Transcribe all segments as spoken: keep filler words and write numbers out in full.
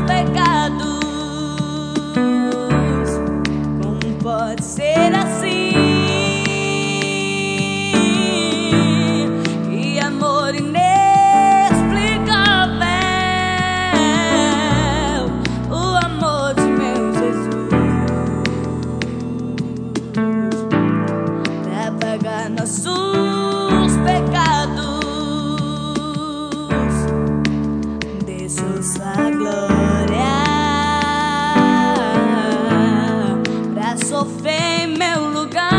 pecados. Como pode ser assim? Que amor inexplicável, o amor de meu Jesus, pra pagar nossos pecados. Deixou sua glória pra sofrer em meu lugar.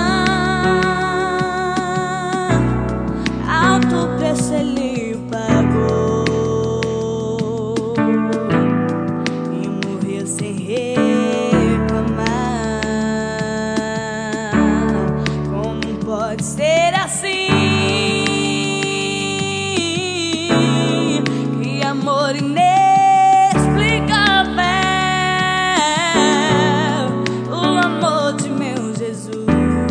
Alto preço ele pagou e morreu sem reclamar. Como pode ser assim? Que amor inexplicável, o amor de meu Jesus,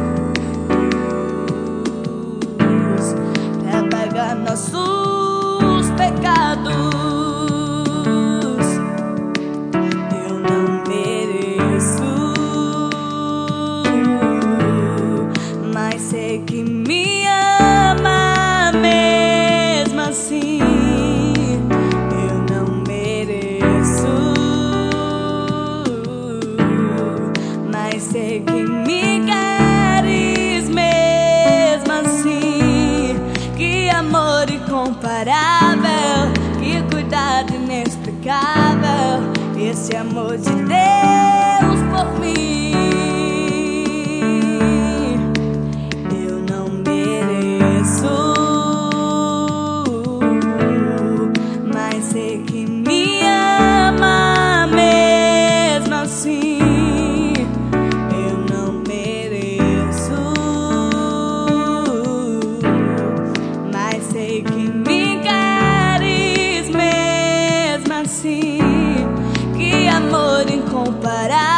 pra pagar nossos pecados. Eu não mereço, mas sei que me ama mesmo assim. Eu não mereço, mas sei que me queres mesmo assim. Que amor incomparável, que cuidado inexplicável, esse amor de Deus por mim. Eu não mereço, mas sei que me ama mesmo assim. Eu não mereço, mas sei que me queres mesmo assim. Que amor incomparável,